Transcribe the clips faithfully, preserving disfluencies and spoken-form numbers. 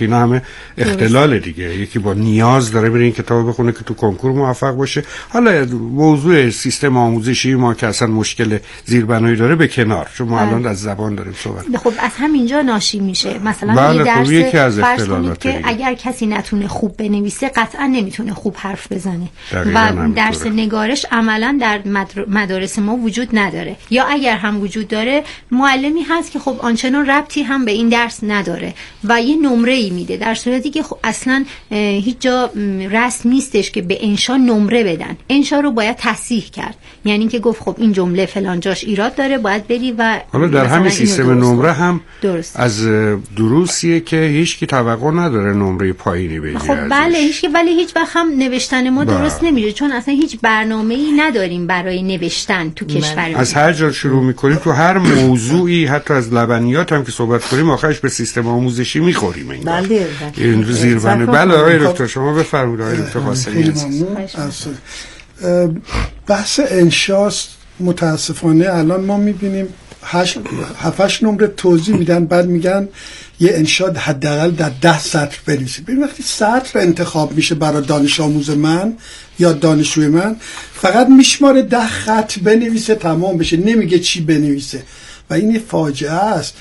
که اینا همه اختلال دیگه. یکی با نیاز داره بره این کتاب بخونه که تو کنکور موفق باشه. حالا موضوع سیستم آموزشی ما که اصلا مشکل زیربنایی داره به کنار، چون ما الان از زبان داریم صحبت. خب از همینجا ناشی میشه. مثلا بله یه درس یکی از اختلالات که دیگه. اگر کسی نتونه خوب بنویسه قطعا نمیتونه خوب حرف بزنه و درس نگارش عملا در مدارس ما وجود نداره، یا اگر هم وجود داره معلمی هست که خب آنچنان ربطی هم به این درس نداره و یه نمره‌ای میده، در صورتی که خب اصلا هیچ جا رسم نیستش که به انشا نمره بدن. انشا رو باید تصحیح کرد، یعنی که گفت خب این جمله فلان جاش ایراد داره باید بری و حالا در همین سیستم نمره هم درست. از دروسیه که هیچ کی توقع نداره نمره پایینی بگیره. خب بله هیچ، ولی هیچ وقت هم نوشتن ما درست نمیشه، چون اصلا هیچ برنامه‌ای نداریم برای نوشتن تو کشور. از هر جا شروع میکنیم تو هر موضوعی، حتی از لبنیات هم که صحبت کنیم آخرش به سیستم آموزشی میخوریم. بله این زیربنه. بله آقای دکتر شما بفرمایید. آقای دکتر قاسمی بحث انشاست. متاسفانه الان ما میبینیم هشت هفتش نمره توضیح میدن، بعد میگن یه انشاء حداقل در ده سطر بنویسید. ببین وقتی سطر انتخاب میشه برای دانش آموز من یا دانشجوی من، فقط میشماره ده خط بنویسه تمام بشه، نمیگه چی بنویسه و این فاجعه است.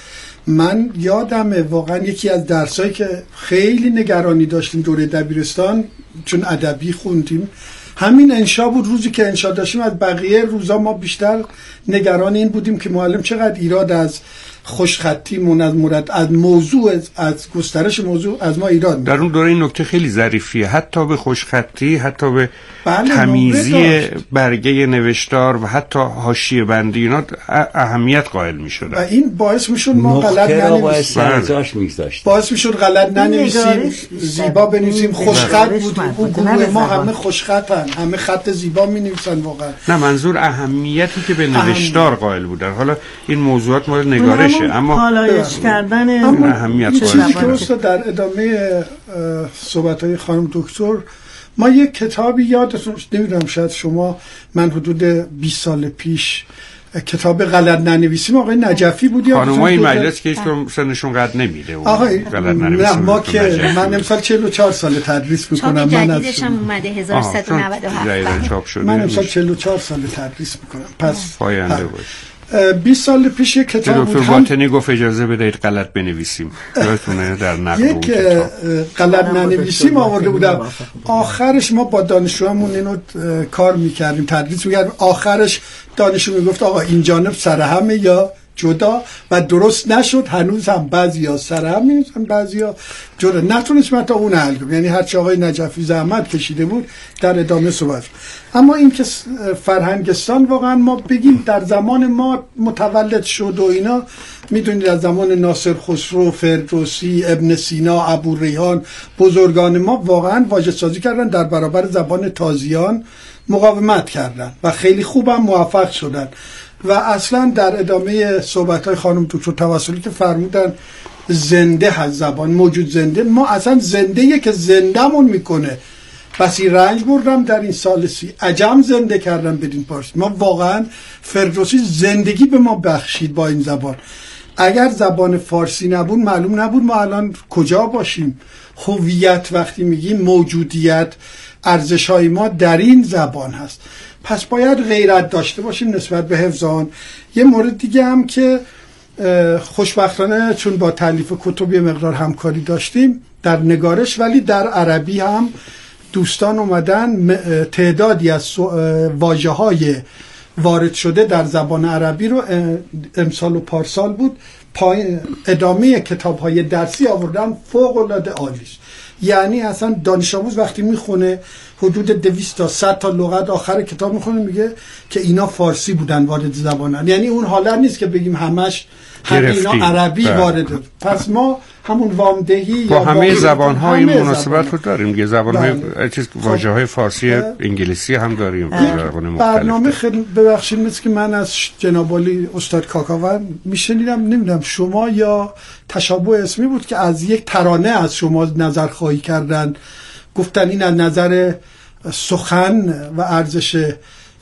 من یادمه واقعا یکی از درسایی که خیلی نگرانی داشتیم دوره دبیرستان، چون ادبی خوندیم، همین انشا بود. روزی که انشا داشتیم از بقیه روزا ما بیشتر نگران این بودیم که معلم چقدر ایراد از خوشخطیمون، از مراد، از موضوع، از, از گسترش موضوع از ما ایراد. در اون دوره این نکته خیلی ظریفیه، حتی به خوشخطی، حتی به بله تمیزی برگه نوشتار و حتی حاشیه بندی اینا اهمیت قائل می‌شدن و این باعث میشد ما غلط ننویسیم، باعث میشد غلط ننویسیم، زیبا بنویسیم. خوشخط بود، اون گروه ما همه خوشخطن، همه خط زیبا می‌نویسن واقعا. نه منظور اهمیتی که به نوشتار قائل بودن. حالا این موضوعات مورد نگارش اما پالایش کردن اهمیت چیزی که استاد در ادامه صحبت‌های خانم دکتر، ما یک کتابی یادتون نمیدونم شاید شما، من حدود بیست سال پیش کتاب غلط ننویسیم آقای نجفی بود یا خانم‌های این مجلس که هیچ سنشون قد نمیده آقای غلط ننویسیم. ما که من امسال چهل و چهار سال تدریس میکنم، من جدیدش هم اومده هزار و سیصد و نود و هفت من امسال چهل و چهار سال تدریس میکنم، پس پاینده باش. بیست سال پیش یک کتاب دکتر باطنی گفت اجازه بدهید غلط بنویسیم، یادتونه در نقد اون کتاب غلط ننویسیم آورده بودم. آخرش ما با دانشجوامون اینو کار میکردیم، تدریس میکردیم، آخرش دانشجو میگفت آقا این جانب سرهمه یا جدا و درست نشد. هنوز هم بعضیا سرهم می‌نویسن، بعضیا جدا. نتونست من تا اون حل کنم، یعنی هرچی آقای نجفی زحمت کشیده بود در ادامه صحبت. اما این که فرهنگستان واقعا ما بگیم در زمان ما متولد شد و اینا، میدونید از زمان ناصر خسرو، فردوسی، ابن سینا، ابوریحان، بزرگان ما واقعا واژه سازی کردن، در برابر زبان تازیان مقاومت کردن و خیلی خوبم موفق شدن. و اصلا در ادامه صحبت‌های خانم دکتر توسلی که فرمودن زنده از زبان، موجود زنده، ما اصلا زنده‌ایه که زنده‌مون میکنه. بسی رنج بردم در این سالسی، عجم زنده کردم بدین پارسی. ما واقعا فردوسی زندگی به ما بخشید با این زبان. اگر زبان فارسی نبود معلوم نبود ما الان کجا باشیم. هویت وقتی میگیم موجودیت، ارزش‌های ما در این زبان هست. پس باید غیرت داشته باشیم نسبت به حفظ آن. یه مورد دیگه هم که خوشبختانه چون با تالیف کتب یه مقدار همکاری داشتیم در نگارش، ولی در عربی هم دوستان اومدن تعدادی از واژه‌های وارد شده در زبان عربی رو امسال و پارسال بود ادامه کتاب‌های درسی آوردن، فوق‌العاده عالی است. یعنی اصلا دانش آموز وقتی میخونه حدود دویست تا صد تا لغت آخر کتاب میخونه میگه که اینا فارسی بودن وارد زبانن. یعنی اون حالت نیست که بگیم همش همه اینا عربی وارد. پس ما همون وامدهی با همه زبان‌های این مناسبت رو داریم دیگه. زبان‌های چیز واژه‌های فارسی انگلیسی هم داریم. برنامه خیلی ببخشید مثل که من از جناب عالی استاد کاکاون میشنیدم، نمیدونم شما یا تشابه اسمی بود که از یک ترانه از شما نظر خواهی کردن، گفتن این از نظر سخن و ارزش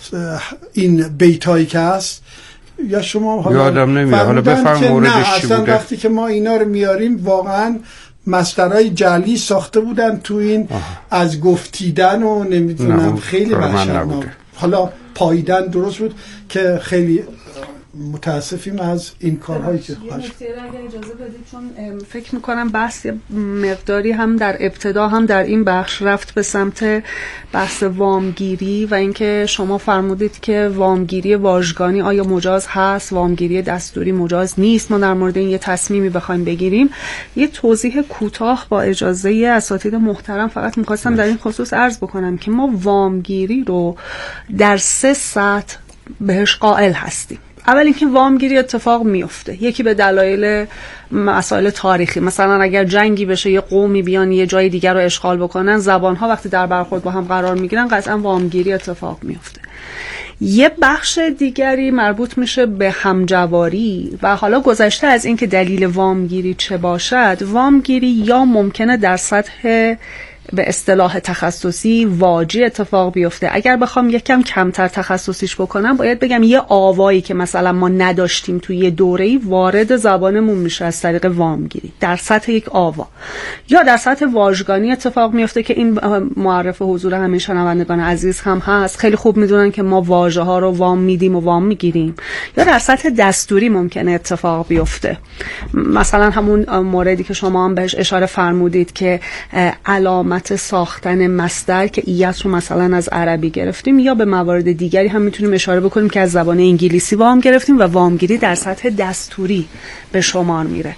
این بیتایی که هست، یا شما حالا یادم نمیاد، حالا بفرم موردش چی بوده. اصلا وقتی که ما اینا رو میاریم واقعا مصدرهای جعلی ساخته بودن تو این آه. از گفتیدن و نمیدونم خیلی وحشتناک. حالا پاییدن درست بود که خیلی متاسفیم از این کارهایی که خواهش. یه نکته اگر اجازه بدید، چون فکر میکنم بحث مقداری هم در ابتدا هم در این بخش رفت به سمت بحث وامگیری و اینکه شما فرمودید که وامگیری واژگانی آیا مجاز هست، وامگیری دستوری مجاز نیست. ما در مورد این یه تصمیمی بخوایم بگیریم، یه توضیح کوتاه با اجازه اساتید محترم فقط میخواستم در این خصوص عرض بکنم که ما وامگیری رو در سه سطح بهش قائل هستیم. اول اینکه وامگیری اتفاق میفته، یکی به دلایل مسائل تاریخی، مثلا اگر جنگی بشه یه قومی بیان یه جای دیگر رو اشغال بکنن، زبانها وقتی در برخورد با هم قرار میگیرن قطعا وامگیری اتفاق میفته. یه بخش دیگری مربوط میشه به همجواری و حالا گذشته از اینکه دلیل وامگیری چه باشد، وامگیری یا ممکنه در سطح به اصطلاح تخصصی واجی اتفاق بیفته. اگر بخوام یکم کمتر تخصصیش بکنم باید بگم یه آوایی که مثلا ما نداشتیم توی یه دوره‌ای وارد زبانمون میشه از طریق وامگیری در سطح یک آوا، یا در سطح واژگانی اتفاق میفته که این معرف حضور همه شنوندگان عزیز هم هست، خیلی خوب میدونن که ما واژه ها رو وام میدیم و وام میگیریم. یا در سطح دستوری ممکنه اتفاق بیفته، مثلا همون موردی که شما هم بهش اشاره فرمودید که علامت ساختن مصدر که ایت رو مثلا از عربی گرفتیم، یا به موارد دیگری هم میتونیم اشاره بکنیم که از زبان انگلیسی وام گرفتیم و وامگیری در سطح دستوری به شمار میره.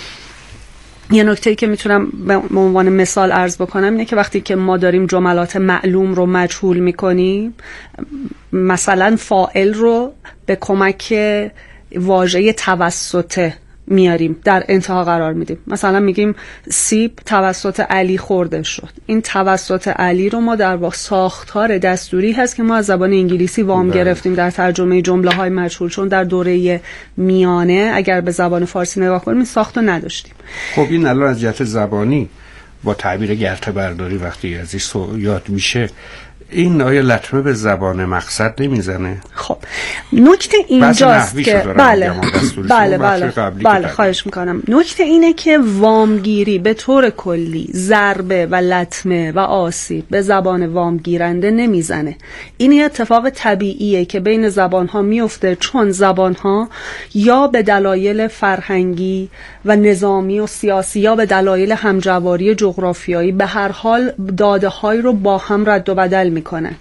یه نکته‌ای که میتونم به عنوان مثال عرض بکنم اینه که وقتی که ما داریم جملات معلوم رو مجهول میکنیم، مثلا فاعل رو به کمک واژه توسطه میاریم در انتها قرار میدیم، مثلا میگیم سیب توسط علی خورده شد. این توسط علی رو ما در واقع ساختار دستوری هست که ما از زبان انگلیسی وام بله. گرفتیم در ترجمه جمله های مجهول، چون در دوره میانه اگر به زبان فارسی نگاه کنیم این ساختو نداشتیم. خب این الان از جهت زبانی با تعبیر گرته برداری وقتی ازش یاد میشه، این آیا لطمه به زبان مقصد نمیزنه؟ خب نکته اینجاست که بله بله بله بله خواهش میکنم. نکته اینه که وامگیری به طور کلی ضربه و لطمه و آسیب به زبان وامگیرنده نمیزنه. این اتفاق طبیعیه که بین زبانها میفته، چون زبانها یا به دلایل فرهنگی و نظامی و سیاسی یا به دلایل همجواری جغرافیایی به هر حال داده های رو با هم رد و بدل می کنن.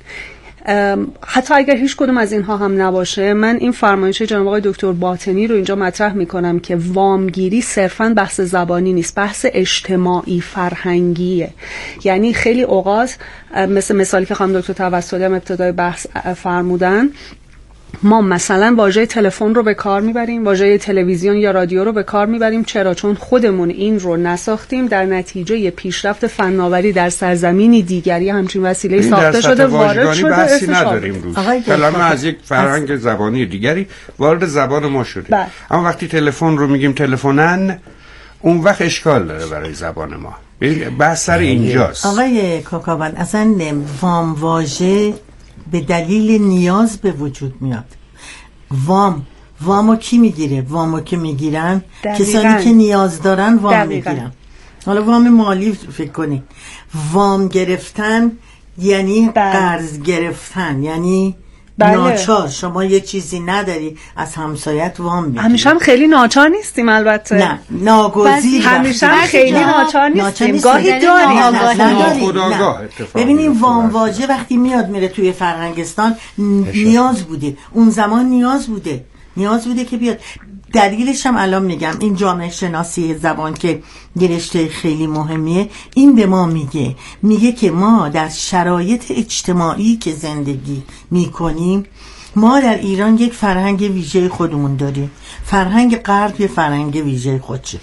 حتی اگر هیچ کدوم از اینها هم نباشه، من این فرمایش جناب آقای دکتر باطنی رو اینجا مطرح میکنم که وامگیری صرفاً بحث زبانی نیست، بحث اجتماعی فرهنگیه. یعنی خیلی اوقات مثل مثالی که خانم دکتر توسلی هم ابتدای بحث فرمودن، ما مثلا واژه تلفن رو به کار میبریم، واژه تلویزیون یا رادیو رو به کار میبریم. چرا؟ چون خودمون این رو نساختیم، در نتیجه پیشرفت فناوری در سرزمینی دیگری همچین وسیله ساخته شده وارد شده. بحثی نداریم روز کلمه از یک فرهنگ زبانی دیگری وارد زبان ما شده بله. اما وقتی تلفن رو میگیم تلفنن، اون وقت اشکال داره برای زبان ما. بحث سر اینجاست. آقای کوکاوان، اصلا وام واژه به دلیل نیاز به وجود میاد. وام وامو کی میگیره؟ وامو که میگیرن کسانی که نیاز دارن وام دقیقا. میگیرن. حالا وام مالی فکر کنی، وام گرفتن یعنی قرض گرفتن، یعنی بله. ناچار شما یه چیزی نداری از همسایت وام میگیری. همیشه هم خیلی ناچار نیستیم البته. نه ناگزیر. همیشه هم خیلی ناچار نیستیم. گاهی داریم. ببینیم وام واژه وقتی میاد میره توی فرهنگستان نیاز بوده، اون زمان نیاز بوده نیاز بوده که بیاد. دلیلش هم الان میگم، این جامعه شناسی زبان که یه رشته خیلی مهمیه، این به ما میگه میگه که ما در شرایط اجتماعی که زندگی میکنیم، ما در ایران یک فرهنگ ویژه خودمون داریم. فرهنگ غرب یه فرهنگ ویژه خودشه.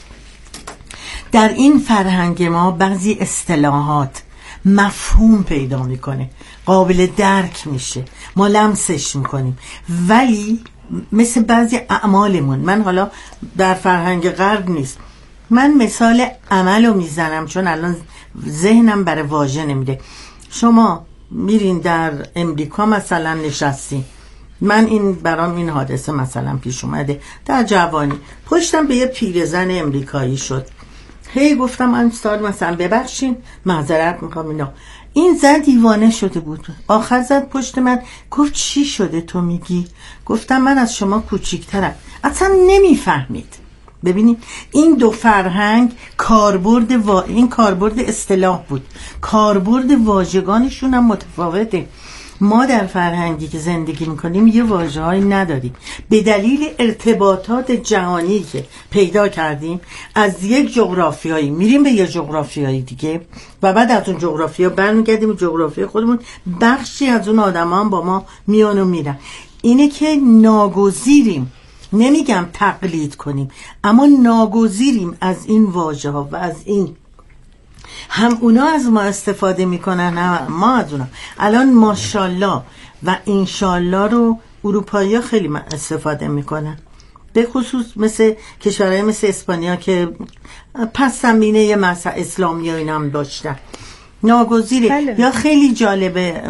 در این فرهنگ ما بعضی اصطلاحات مفهوم پیدا میکنه، قابل درک میشه، ما لمسش میکنیم، ولی مثل بعضی اعمالمون، من حالا در فرهنگ غرب نیست، من مثال عملو میزنم چون الان ذهنم برای واژه نمیده. شما میرین در امریکا مثلا نشستین، من این برام این حادثه مثلا پیش اومده در جوانی، پشتم به یه پیرزن امریکایی شد، هی گفتم من استاد مثلا ببخشین معذرت میخوام اینا. این زن دیوانه شده بود. آخر زد پشت من گفت چی شده تو میگی؟ گفتم من از شما کوچیکترم. اصلا نمیفهمید. ببینید این دو فرهنگ کاربرد وا... این کاربرد اصطلاح بود، کاربرد واژگانشون هم متفاوته. ما در فرهنگی که زندگی میکنیم یه واژه‌هایی نداریم به دلیل ارتباطات جهانی که پیدا کردیم. از یک جغرافیایی میریم به یه جغرافیایی دیگه و بعد از اون جغرافیا برمیگردیم به جغرافیای خودمون. بخشی از اون آدما هم با ما میان و میرن. اینه که ناگزیریم، نمیگم تقلید کنیم، اما ناگزیریم از این واژه ها و از این، هم اونا از ما استفاده میکنن هم ما از اونا. الان ماشاءالله و انشالله رو اروپایی ها خیلی استفاده میکنن، به خصوص مثل کشورهای مثل اسپانیا که پس زمینه مثلا اسلامی ها این هم داشتن. ناگزیره. بله. یا خیلی جالبه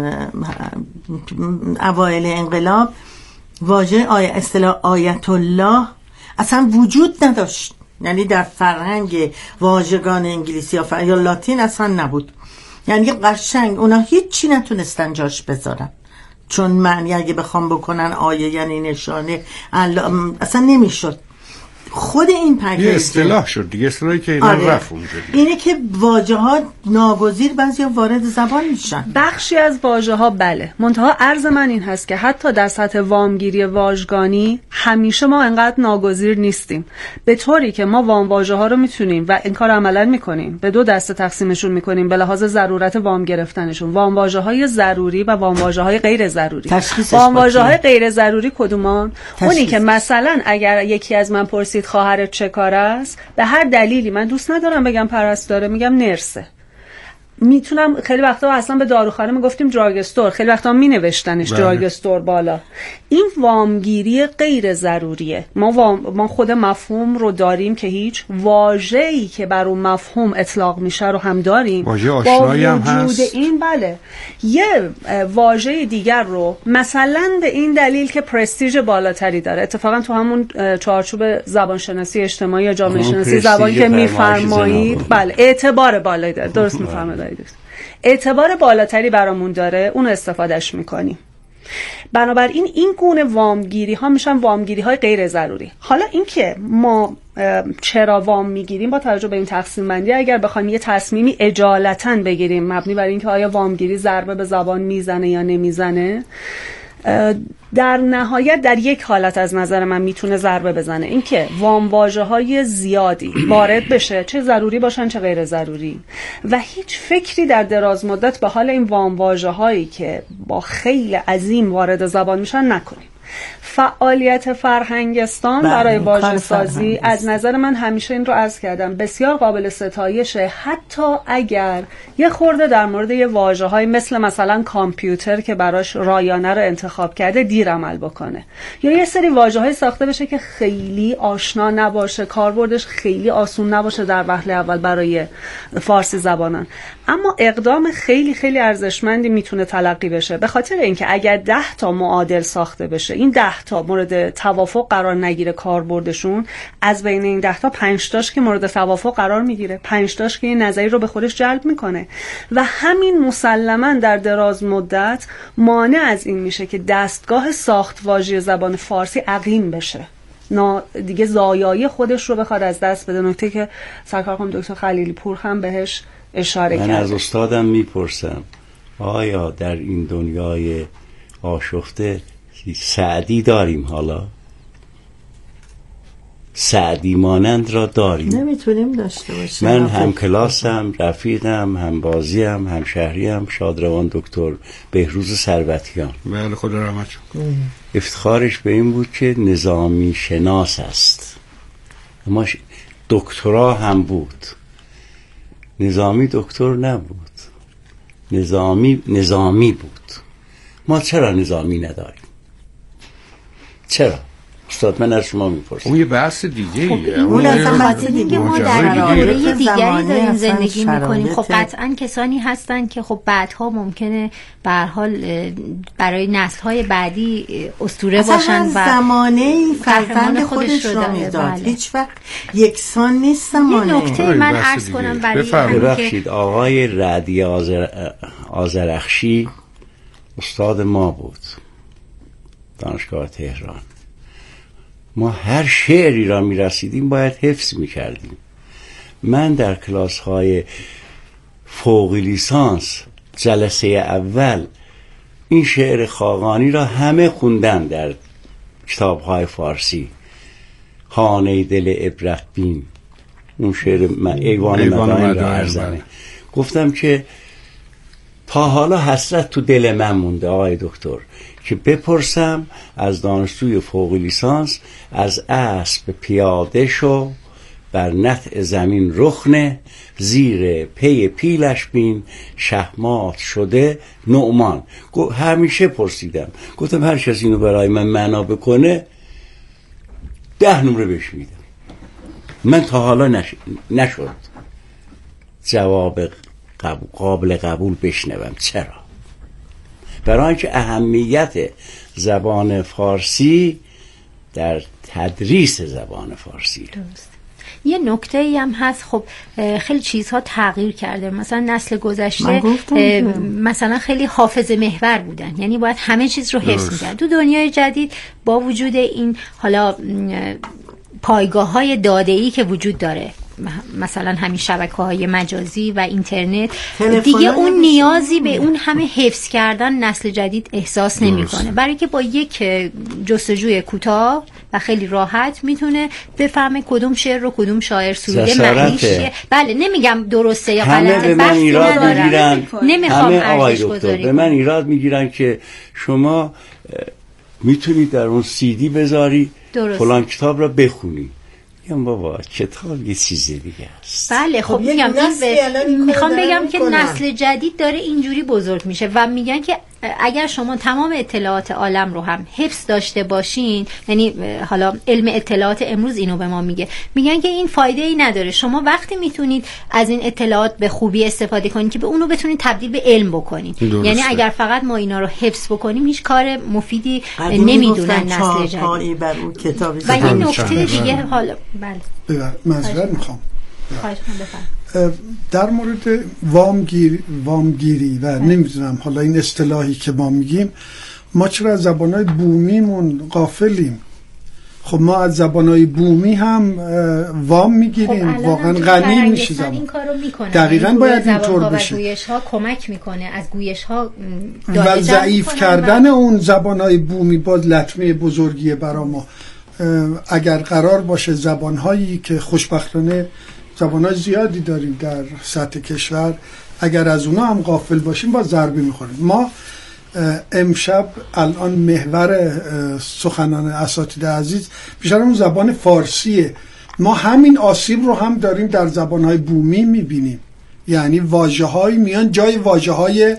اوایل انقلاب واژه آیه اصطلاح آیت الله اصلا وجود نداشت، یعنی در فرهنگ واژگان انگلیسی یا, یا لاتین اصلا نبود. یعنی قشنگ اونا هیچی نتونستن جاش بذارن، چون معنی اگه بخوام بکنن آیه یعنی نشانه اصلا نمیشد. خود این پکیج یه اصطلاح شد دیگه، اصطلاحی که اینا آره. رفت اونجا اینه که واژه ها ناگزیر بعضی وارد زبان میشن. بخشی از واژه ها بله، منتها عرض من این هست که حتی در سطح وامگیری واژگانی همیشه ما انقدر ناگزیر نیستیم، به طوری که ما وام واژه ها رو میتونیم و این کار عملا میکنیم به دو دسته تقسیمشون میکنیم به لحاظ ضرورت وام گرفتنشون. وام واژه های ضروری و وام واژه های غیر ضروری. وام واژه های غیر ضروری کدومان؟ اونی که مثلا اگر یکی از من پرسید خواهرت چه کار است، به هر دلیلی من دوست ندارم بگم پرستاره، میگم نرسه. میتونم خیلی وقتا اصلا به داروخانه میگفتیم دراگ استور، خیلی وقتا می نوشتنش دراگ استور بالا. این وامگیری غیر ضروریه. ما وام، ما خود مفهوم رو داریم که هیچ واژه‌ای که بر اون مفهوم اطلاق میشه رو هم داریم. واژه آشنایی هم هست. این بله. یه واژه دیگر رو مثلا به این دلیل که پرستیژ بالاتری داره، اتفاقا تو همون چارچوب زبانشناسی اجتماعی یا جامعه شناسی زبان که میفرمایید، بله اعتبار بالایی داره. درست میفرمایید. اعتبار بالاتری برامون داره، اون استفادهش میکنیم. بنابراین این گونه وامگیری ها میشن وامگیری های غیر ضروری. حالا اینکه ما چرا وام میگیریم با توجه به این تقسیم بندی، اگر بخوایم یه تصمیمی اجالتا بگیریم مبنی بر اینکه آیا وامگیری ضربه به زبان میزنه یا نمیزنه، در نهایت در یک حالت از نظر من میتونه ضربه بزنه، اینکه وام واژه‌های زیادی وارد بشه، چه ضروری باشن چه غیر ضروری، و هیچ فکری در دراز مدت به حال این وام واژه‌هایی که با خیلی عظیم وارد زبان میشن نکنیم. فعالیت فرهنگستان برای واژه سازی از نظر من همیشه این رو عرض کردم بسیار قابل ستایشه، حتی اگر یه خورده در مورد یه واژه‌های مثل مثلا کامپیوتر که براش رایانه رو انتخاب کرده دیر عمل بکنه، یا یه سری واژه‌های ساخته بشه که خیلی آشنا نباشه، کاربردش خیلی آسون نباشه در وهله اول برای فارسی زبانان، اما اقدام خیلی خیلی ارزشمندی میتونه تلقی بشه، به خاطر اینکه اگر ده تا معادل ساخته بشه، این ده تا مورد توافق قرار نگیره کاربردشون، از بین این ده تا پنج تاش که مورد توافق قرار میگیره، پنج تاش که این نظری رو به خودش جلب میکنه، و همین مسلماً در دراز مدت مانع از این میشه که دستگاه ساخت واژه زبان فارسی عقیم بشه، نا دیگه زایایی خودش رو بخواد از دست بده. نکته که سرکار خانم دکتر خلیلی پور هم بهش اشاره کرد. من از استادم میپرسم آیا در این دنیای آشفته سعدی داریم؟ حالا سعدی مانند را داریم؟ نمیتونیم داشته باشیم. من هم کلاسم، رفیقم، هم بازیم، هم شهریم شادروان دکتر بهروز ثروتیان، بله خدا رحمت کنه، افتخارش به این بود که نظامی شناس است، اما دکترا هم بود. نظامی دکتر نبود، نظامی نظامی بود. ما چرا نظامی نداریم؟ چرا؟ استاد من از شما میپرسم. اون یه بحث دیگه ایه. اون اصلا بحث دیگه. ما در دوره دیگری داریم زندگی میکنیم. خب قطعا کسانی هستن که خب بعدها ممکنه به هر حال برای نسل‌های بعدی اسطوره باشن و زمانه فرزند خودش رو میداد. هیچ وقت یکسان نیست زمانه. یه نکته من عرض کنم برای ببخشید آقای رعدی آذر... آذرخشی استاد ما بود دانشگاه تهران. ما هر شعری را می رسیدیم باید حفظ می کردیم. من در کلاس های فوق لیسانس جلسه اول این شعر خاقانی را همه خوندم در کتاب های فارسی. خانه دل عبرت بین، اون شعر ایوان مدائن را ارزنه. گفتم که تا حالا حسرت تو دل من مونده آقای دکتر که بپرسم از دانشجوی فوق لیسانس از اسب پیاده شو بر نطع زمین رخنه زیر پی پیلش بین شهمات شده نعمان. همیشه پرسیدم، گفتم هر کسی اینو برای من معنا بکنه ده نمره بهش میدم. من تا حالا نش... نشد جواب قبول... قابل قبول بشنوم. چرا؟ برای اینکه اهمیت زبان فارسی در تدریس زبان فارسی. درست. یه نکته ای هم هست، خب خیلی چیزها تغییر کرده. مثلا نسل گذشته مثلا خیلی حافظه محور بودن، یعنی باید همه چیز رو حفظ می‌کرد. تو دنیای جدید با وجود این حالا پایگاه‌های داده‌ای که وجود داره، مثلا همین شبکه‌های مجازی و اینترنت، دیگه اون نیازی به اون همه حفظ کردن نسل جدید احساس نمی‌کنه، برای که با یک جستجوی کوتاه و خیلی راحت میتونه بفهمه کدوم شعر رو کدوم شاعر سروده، معنیش چیه. بله نمیگم درسته یا غلطه، بحث ندارم، نمیخوام ارزش بذارم. به من ایراد میگیرن که شما میتونید در اون سی دی بذاری فلان کتاب را بخونی. میگم بابا کتاب یه چیز دیگه است. بله خب میگم این میخوام بگم که نسل جدید داره اینجوری بزرگ میشه و میگن که اگر شما تمام اطلاعات عالم رو هم حفظ داشته باشین، یعنی حالا علم اطلاعات امروز اینو به ما میگه، میگن که این فایده ای نداره. شما وقتی میتونید از این اطلاعات به خوبی استفاده کنید که به اونو بتونید تبدیل به علم بکنید. یعنی اگر فقط ما اینا رو حفظ بکنیم هیچ کار مفیدی نمیدونن نسل جدید. و این نکته دیگه حالا بله معذرت میخوام خواهش می‌کنم در مورد وامگیر وامگیری و نمیدونم حالا این اصطلاحی که ما میگیم، ما چرا از زبانهای بومیمون غافلیم؟ خب ما از زبانهای بومی هم وام میگیریم، خب واقعا غنی میشه زبان. این کارو میکنه. دقیقاً باید اینطور بشه. گویش ها کمک میکنه، از گویش ها و ضعیف کردن و... اون زبانهای بومی باز لطمه بزرگیه برای ما. اگر قرار باشه زبانهایی که خوشبختانه زبانهای زیادی داریم در سطح کشور، اگر از اونا هم غافل باشیم با ضربه میخوریم. ما امشب الان محور سخنان اساتید عزیز بیشتر اون زبان فارسیه. ما همین آسیب رو هم داریم در زبانهای بومی میبینیم، یعنی واژه‌های میان جای واژه‌های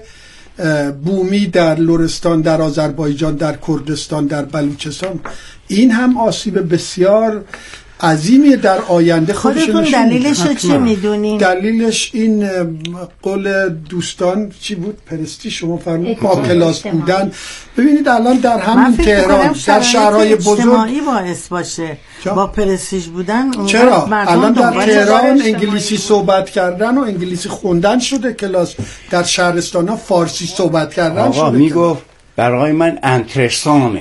بومی در لرستان، در آذربایجان، در کردستان، در بلوچستان. این هم آسیب بسیار عظیمی در آینده خودش خودتون دلیلش رو چی میدونین؟ دلیلش این قول دوستان چی بود؟ پرستی شما فرمود با کلاس بودن. ببینید الان در همین تهران در شهرهای بزرگ اجتماعی باعث باشه چا؟ با پرستیژ بودن. چرا؟ الان در تهران انگلیسی صحبت کردن و انگلیسی خوندن شده کلاس، در شهرستان ها فارسی صحبت کردن آقا شده. آقا میگفت برای من انترسانه.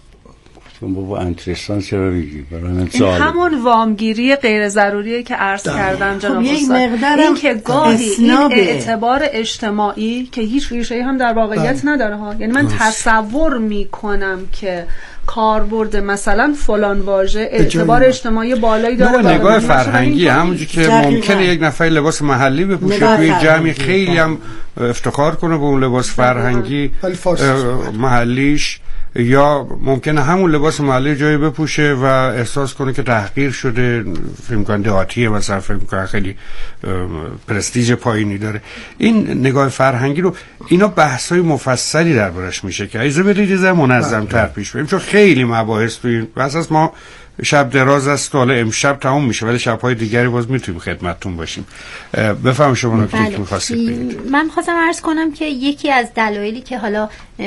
بابا انترسان چرا میگی؟ برای من این همون وامگیری غیر ضروریه که عرض کردم جناب استاد. این که گاهی این اعتبار اجتماعی که هیچ ریشه هم در واقعیت نداره ها. یعنی من تصور میکنم که کاربرد مثلا فلان واژه اعتبار اجتماعی بالایی داره. نه نگاه فرهنگی همونجوری که ممکنه یک نفر لباس محلی بپوشه توی جمعی خیلی هم افتخار کنه به اون لباس فرهنگی محلیش یا ممکنه همون لباس محلی جایی بپوشه و احساس کنه که تحقیر شده، فکر می‌کنه دهاتیه، مثلا فکر می‌کنه خیلی پرستیژ پایینی داره. این نگاه فرهنگی رو اینا بحث‌های مفصلی دربارش میشه که اجازه بدید یه ذره منظم‌تر پیش بریم، چون خیلی مباحث تو این اساس ما شب دراز است، حالا امشب تموم میشه ولی شب‌های دیگری باز میتونیم خدمتتون باشیم. بفهم شما نکته که می‌خواستید بگید. من خواستم عرض کنم که یکی از دلایلی که حالا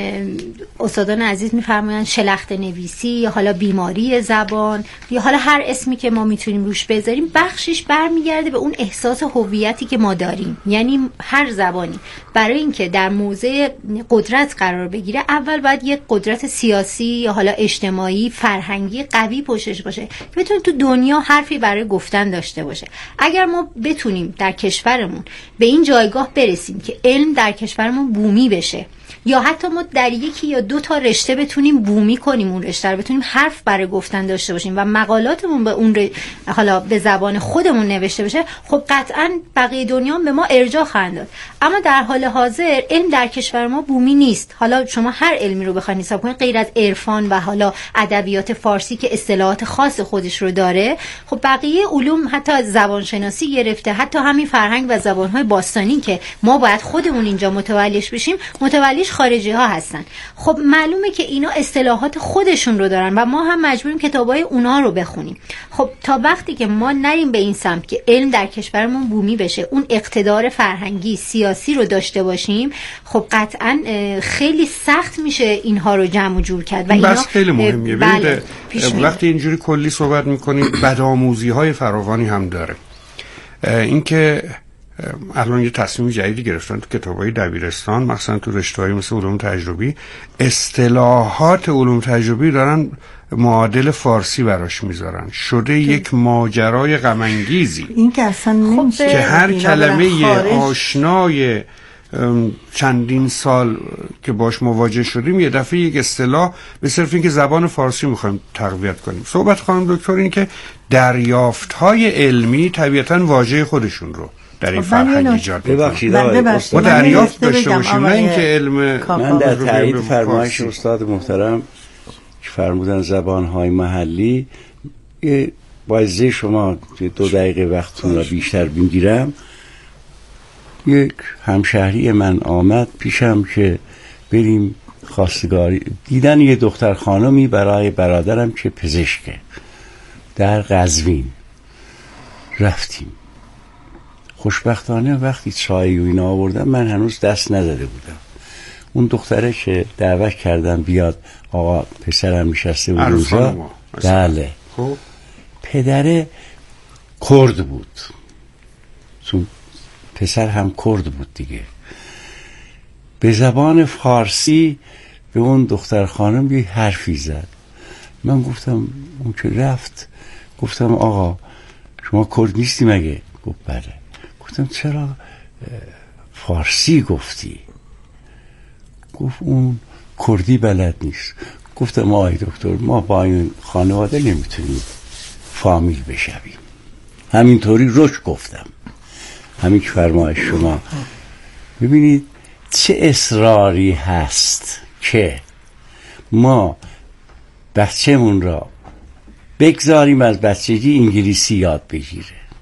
استادان عزیز میفرمایند شلخته نویسی یا حالا بیماری زبان یا حالا هر اسمی که ما میتونیم روش بذاریم، بخشش برمیگرده به اون احساس هویتی که ما داریم. یعنی هر زبانی برای اینکه در موضع قدرت قرار بگیره اول باید یک قدرت سیاسی یا حالا اجتماعی فرهنگی قوی پشتش باشه که بتونه تو دنیا حرفی برای گفتن داشته باشه. اگر ما بتونیم در کشورمون به این جایگاه برسیم که علم در کشورمون بومی بشه، یا حتی ما در یکی یا دو تا رشته بتونیم بومی کنیم، اون رشته رو بتونیم حرف برای گفتن داشته باشیم و مقالاتمون به اون ر... حالا به زبان خودمون نوشته بشه، خب قطعا بقیه دنیا به ما ارجاع خواهند داد. اما در حال حاضر علم در کشور ما بومی نیست. حالا شما هر علمی رو بخواید حساب کنید غیر از عرفان و حالا ادبیات فارسی که اصطلاحات خاص خودش رو داره، خب بقیه علوم حتی زبان شناسی گرفته، حتی همین فرهنگ و زبان‌های باستانی که ما باید خودمون اینجا متولیش بشیم، متولیش خارجی ها هستن. خب معلومه که اینا اصطلاحات خودشون رو دارن و ما هم مجبوریم کتابای اونا رو بخونیم. خب تا وقتی که ما نریم به این سمت که علم در کشورمون بومی بشه، اون اقتدار فرهنگی سیاسی رو داشته باشیم، خب قطعا خیلی سخت میشه اینها رو جمع و جور کرد و اینا بس خیلی مهمه. بله وقتی اینجوری کلی صحبت میکنیم بدآموزی های فراوانی هم داره. اینکه الان یه تصمیم جدیدی گرفتن تو کتابای دبیرستان، مثلا تو رشته‌های مثل علوم تجربی، اصطلاحات علوم تجربی دارن معادل فارسی براش میذارن. شده یک ماجرای غم انگیزی این که اصلا نمیشه که هر کلمه آشنای چندین سال که باش مواجه شدیم یه دفعه یک اصطلاح به صرف این که زبان فارسی میخوایم تقویت کنیم. صحبت خانم دکتر این که دریافت‌های علمی طبیعتاً واژه خودشون رو در این فرهنگ ایجاد ببخشید ما دریافت داشته باشیم، نه اینکه علم. من در تایید فرمایش استاد محترم که فرمودن زبان‌های محلی، با عزیز شما دو دقیقه وقتتون را بیشتر بگیرم. یک همشهری من آمد پیشم که بریم خواستگاری، دیدن یه دختر خانمی برای برادرم که پزشکه در قزوین. رفتیم، خوشبختانه وقتی چای و اینا آوردم من هنوز دست نزده بودم. اون دختره که دعوت کردن بیاد، آقا پسرم نشسته بود اونجا، بله خب پدره کرد بود، چون پسر هم کرد بود دیگه، به زبان فارسی به اون دختر خانم یه حرفی زد. من گفتم اون که رفت، گفتم آقا شما کرد نیستی مگه؟ گفت بله. گفتم چرا فارسی گفتی؟ گفت اون کردی بلد نیست. گفتم آقای دکتر ما با این خانواده نمیتونیم فامیل بشویم. همینطوری روش گفتم، همین که فرمایش شما. ببینید چه اصراری هست که ما بچه‌مون را بگذاریم از بچگی انگلیسی یاد بگیره.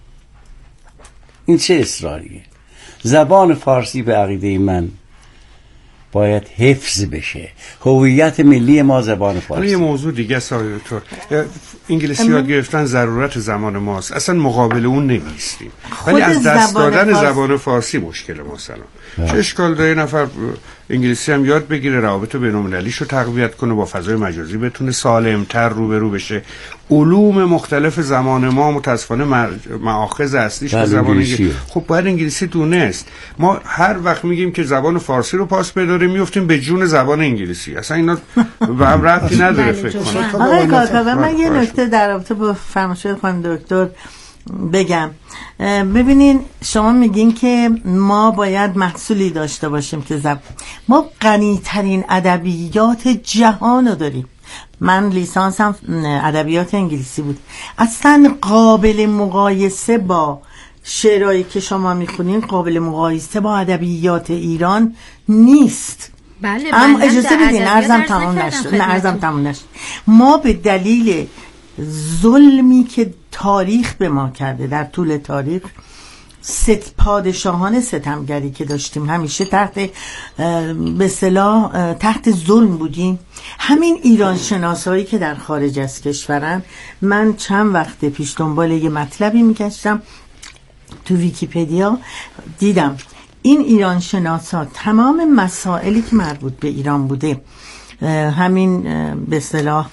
این چه اصراریه؟ زبان فارسی به عقیده من باید حفظ بشه. هویت ملی ما زبان فارسی. یه موضوع دیگه است آقای دکتر، انگلیسی یاد گرفتن ضرورت زمان ماست، اصلا مقابل اون نمیستیم، ولی از دست دادن فارس... زبان فارسی مشکل ما سلام. چه اشکال داره نفر انگلیسی هم یاد بگیره، روابط بین‌المللیش رو تقویت کنه، با فضای مجازی بتونه سالم‌تر روبرو بشه. علوم مختلف زمان ما متاسفانه مآخذ اصلیش به زبان انگلیسی. خب باید انگلیسی دونست. ما هر وقت میگیم که زبان فارسی رو پاس بداریم میافتیم به جون زبان انگلیسی، اصلا اینا به هم ربطی نداره. فکر کنم آقای کاکاوی من یه نکته در رابطه با فرمایشات خانم دکتر بگم. ببینین شما میگین که ما باید محصولی داشته باشیم که زب... ما غنی ترین ادبیات جهان رو داریم. من لیسانسم ادبیات انگلیسی بود، اصلا قابل مقایسه با شعرهایی که شما میخونین، قابل مقایسه با ادبیات ایران نیست. بله اما اجازه بدین ارزم تمام نشد نه ارزم تمام نشد ما به دلیل ظلمی که تاریخ به ما کرده در طول تاریخ، ست پادشاهان ستمگری که داشتیم، همیشه تحت به اصطلاح تحت ظلم بودیم. همین ایران شناسایی که در خارج از کشورن، من چند وقت پیش دنبال یه مطلبی میگشتم تو ویکی‌پدیا، دیدم این ایران شناسا تمام مسائلی که مربوط به ایران بوده، همین به اصطلاح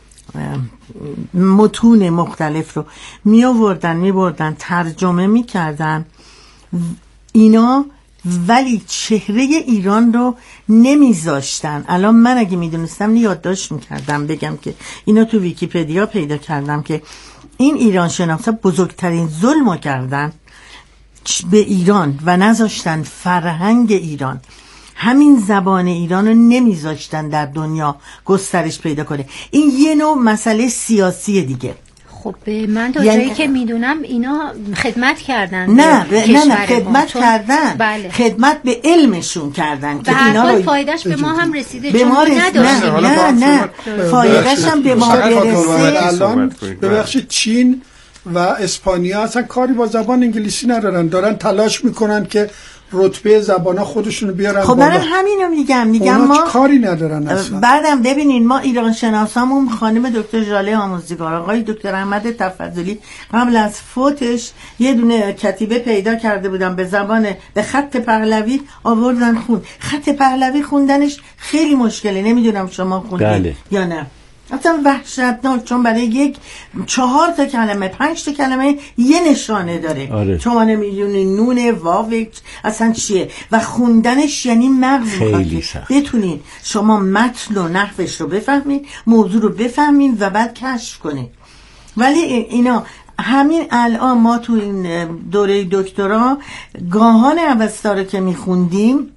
متون مختلف رو می آوردن می بردن ترجمه می کردن اینا، ولی چهره ایران رو نمیذاشتن. الان من اگه می دونستم یادداشت می کردم بگم که اینا تو ویکی‌پدیا پیدا کردم که این ایران شناسا بزرگترین ظلم رو کردن به ایران و نذاشتن فرهنگ ایران، همین زبان ایران رو نمیذاشتن در دنیا گسترش پیدا کنه. این یه نوع مسئله سیاسی دیگه. خب من تا یعنی... جایی که میدونم اینا خدمت کردن، نه ب... نه نه خدمت چون... کردن بله. خدمت به علمشون کردن که اینا رو فایدهش به ما هم رسیده، به ما رسیده. نداشتیم. نه نه, نه. فایدهش هم به ما برسه. الان ببخشید چین و اسپانیا اصلا کاری با زبان انگلیسی ندارن، دارن تلاش میکنن که رتبه زبانا خودشونو بیارن خب بالا. من همینو میگم میگم ما کاری ندارن اصلا. بعدم ببینین ما ایران شناسامون خانم دکتر ژاله آموزگار، آقای دکتر احمد تفضلی قبل از فوتش یه دونه کتیبه پیدا کرده بودن به زبان به خط پهلوی آوردن خون. خط پهلوی خوندنش خیلی مشکله، نمیدونم شما خوندید بله. یا نه. اصلا وحشتناک، چون برای یک چهار تا کلمه پنج تا کلمه یه نشانه داره. آره. شما نمیدونی نون واو اصلا چیه و خوندنش یعنی مغز خیلی سخت بتونین شما متن و نحوش رو بفهمین، موضوع رو بفهمین و بعد کشف کنین. ولی اینا همین الان ما تو این دوره دکترا گاهان اوستا رو که میخوندیم،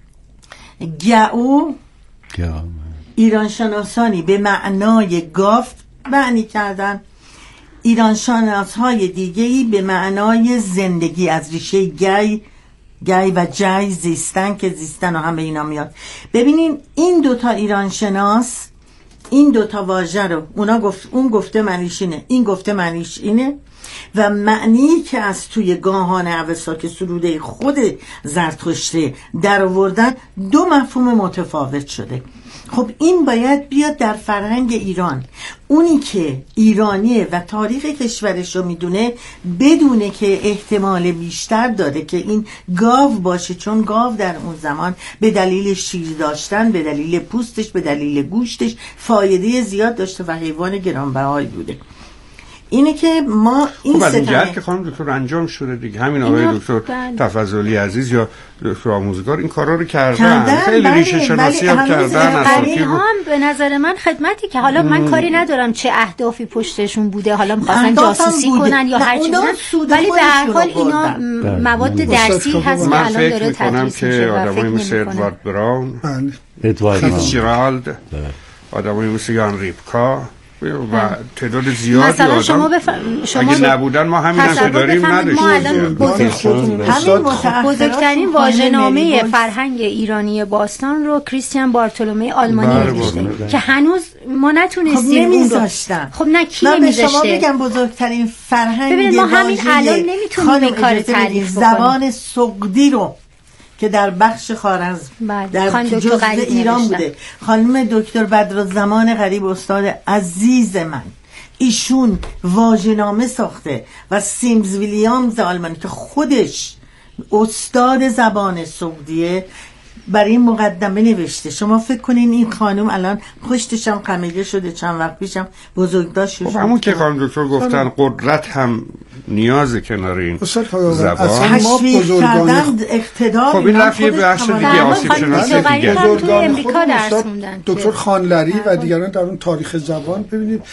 گاو ایران شناسانی به معنای گاو معنی کردن، ایران شناس های دیگه‌ای به معنای زندگی از ریشه گی گی و جی زیستن که زیستن و هم به اینا میاد. ببینین این دوتا ایران شناس این دوتا واژه رو اونا گفت، اون گفته معنیش اینه، این گفته معنیش اینه و معنی که از توی گاهان اوستا که سروده خود زرتشتی در آوردن دو مفهوم متفاوت شده. خب این باید بیاد در فرهنگ ایران. اونی که ایرانیه و تاریخ کشورش رو میدونه بدونه که احتمال بیشتر داره که این گاو باشه، چون گاو در اون زمان به دلیل شیر داشتن، به دلیل پوستش، به دلیل گوشتش فایده زیاد داشته و حیوان گرانبهایی بوده. اینه که ما این خب ستاره که خانم دکتر انجام شده دیگه، همین آقای دکتر تفضلی عزیز یا دکتر آموزگار این کارا رو کردن, کردن خیلی بله، ریشه شناسی هم کردن. اساطیر هم به نظر من خدمتی که حالا من کاری ندارم چه اهدافی پشتشون بوده، حالا می‌خواستن جاسوسی کنن یا هر چیزی، ولی به هر حال اینا مواد درسی هست که الان داره تدریس میشه. من فکر می‌کنم که آدمایی مثل ادوارد براون، ادوارد فیتزجرالد، آدمایی مثل یان ریپکا و تعداد زیادی مثلا آدم شما بف... شما اگه نبودن ما همین هم که داریم نداشتیم. بزرگترین واژه‌نامه فرهنگ ایرانی باستان رو کریستیان بارتولومه آلمانی نوشته که هنوز ما نتونستیم اون رو. خب نه کی نمیذاشته؟ من به شما بگم بزرگترین فرهنگ ببینید ما همین الان نمیتونیم این کار تعریف بکنیم. زبان سغدی رو که در بخش خوارزم در جزء ایران نوشتن. بوده. خانم دکتر بدرالزمان غریب استاد عزیز من، ایشون واژه‌نامه ساخته و سیمز ویلیامز آلمانی که خودش استاد زبان سغدیه برای این مقدمه نوشته. شما فکر کنین این خانم الان پشتش هم خمیده شده، چند وقت پیشم بزرگداشت شد. خب همون که خانم دکتر گفتن قدرت هم نیاز کنار این زبان تشویق کردن اقتدار. خب این رفت یه بخش دیگه آسیب شناسی دیگه بزرگان خود دکتر خانلری و دیگران در اون تاریخ زبان ببینید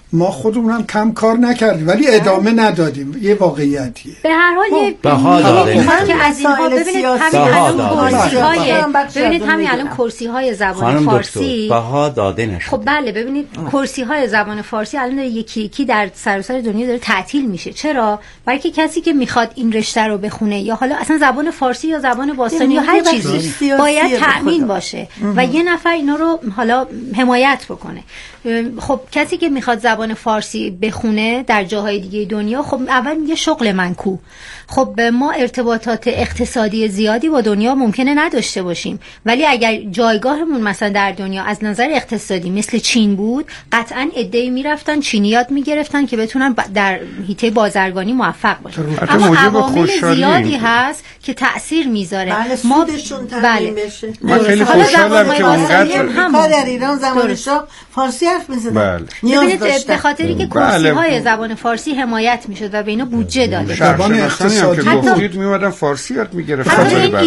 ما خودمون هم کم کار نکردیم ولی ادامه ندادیم. یه واقعیتیه. به هر حال یه بها داده که از اینها ببینید همین الان کرسی‌های ببینید همین الان کرسی‌های زبان فارسی بها داده نشد. خب بله ببینید کرسی‌های زبان فارسی الان داره یکی یکی در سراسر دنیا داره تعطیل میشه. چرا؟ برای که کسی که میخواد این رشته رو بخونه یا حالا اصلا زبان فارسی یا زبان باستانی یا هر چیزی باید تأمین باشه و یه نفر اینا رو حالا حمایت بکنه. خب کسی که میخواد زبان فارسی بخونه در جاهای دیگه دنیا، خب اول میگه شغل من کو. خب ما ارتباطات اقتصادی زیادی با دنیا ممکنه نداشته باشیم، ولی اگر جایگاهمون مثلا در دنیا از نظر اقتصادی مثل چین بود، قطعا عده‌ای میرفتن چینیات میگرفتن که بتونن در حیطه بازرگانی موفق باشن. اما عوامل زیادی هست که تأثیر میذاره. بله ما بله بشه. من خیلی خوشحالم که اونقدر ما در ایران زمان شاه فارسی حرف می‌زدن. بله. ببینید به خاطری که کرسی‌های زبان فارسی حمایت میشد و به اینا بودجه داده. زبان اقتصادی که گفتید میومدن فارسی یاد میگرفتن.